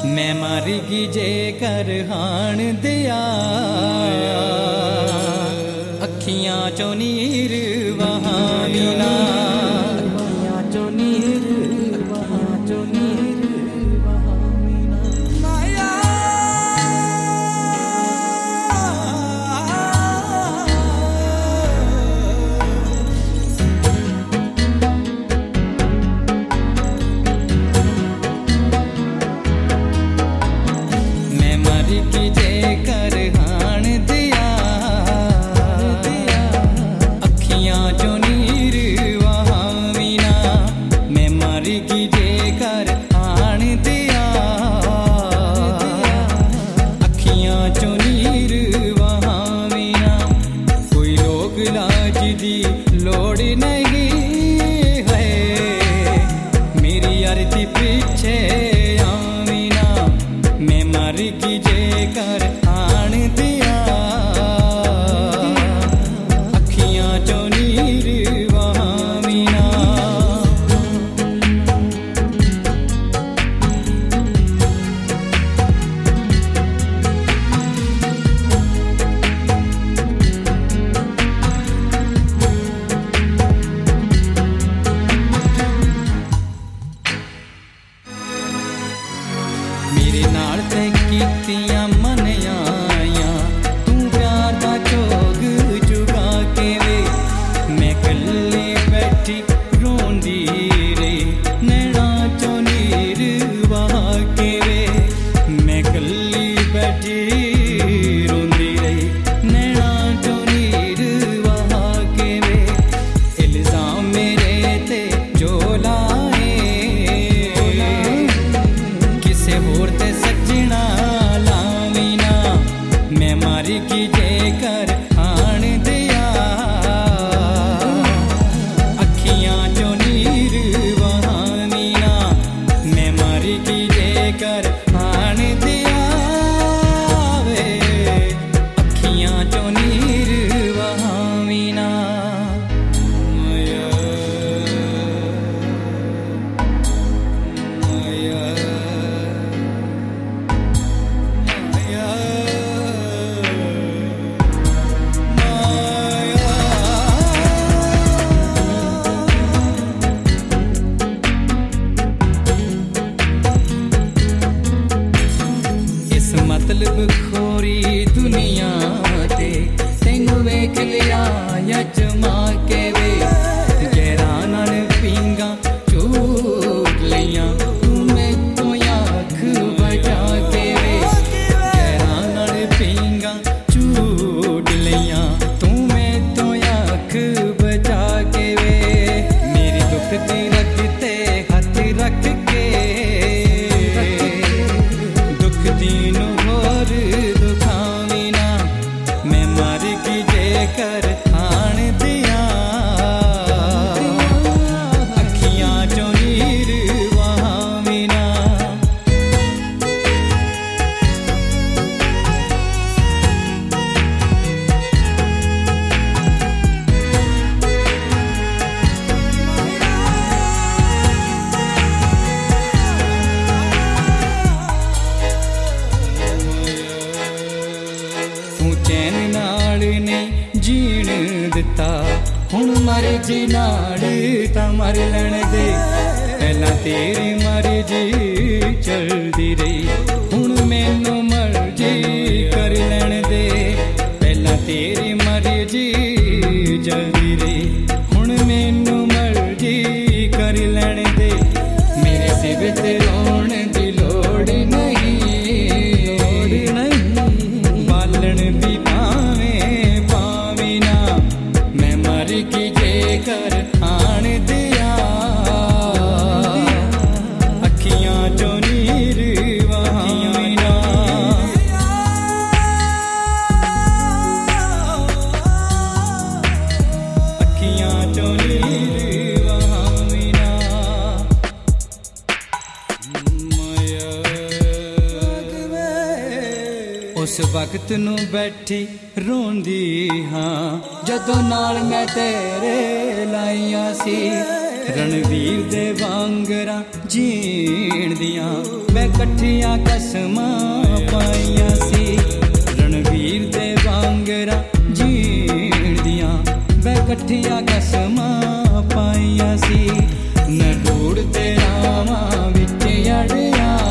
मैं मारगी जे कर हाण दिया अखियां चो नीर वहावी ना अखियां चो नीर वहां चो नीर वहावी ना माया मैं मारगी जे कर हाण दिया अखियां चो नीर वहावी ना मैं मारगी जे कर हाण दिया अखियां चो नीर वहावी ना कोई लोग लाज दी लोड़ नहीं है मेरी अरती पीछे आवी ना मैं मारगी जे कर हाण दिया अखियां चो नीर वहावी ना मेरे नाल ते कीतियां मनियां तू प्यार दा चोग चुगा के वे मैं कल्ली बैठी रोंदी रे नैना चो नीर वहा के वे मैं कल्ली बैठी रोंदी रे नैना चो नीर वहा के वे इल्जाम मेरे ते जो लाए किसे होर ते सजना लावी ना मैं मारगी जे कर हाण दिया अखियां चो नीर वहावी ना मैं मारगी जे कर हाण दिया वे अखियां चो नीर वहावी ना माया माया इस मतलब खोरी दुनिया ते तैनू वेख लिया यजमा के वे गैरा नाल पींगा झूठ लिया तू मैथों आँख बचा के वे गैरा नाल पींगा झूठ लिया तू मैथों आँख बचा के वे मेरी दुख दी रग ते हथ रख के दुख दीनू होर दुखावी ना मैं मारगी जे कर हाण दिया अखियां चो नीर वहावी ना तू चैन नाल नहीं जीण दिता हुण मर्जी नाल तां मर लैण दे पहलां तेरी मर्जी चलदी रही हुण मैनू मर्जी कर लैण दे पहलां तेरी मर्जी चलदी रही हुण मैनू मर्जी कर लैण दे मेरे सिर ते रोण दी लोड़ नहीं बालण भी पावी ना मैं मारगी जे कर हाण दिया अखियां चो नीर वहावी ना अखियां चो नीर वहावी ना उस वक्त नू बैठी रोंदी हाँ जदों नाल मैं तेरे लाइया सी रणवीर दे वांगरा जीण दियां मैं कठिया कसमां पाइयां सी रणवीर दे वांगरा जीण दियां वे कठिया कसमां पाइयां सी न ढूंढते रावां विच अड़ियां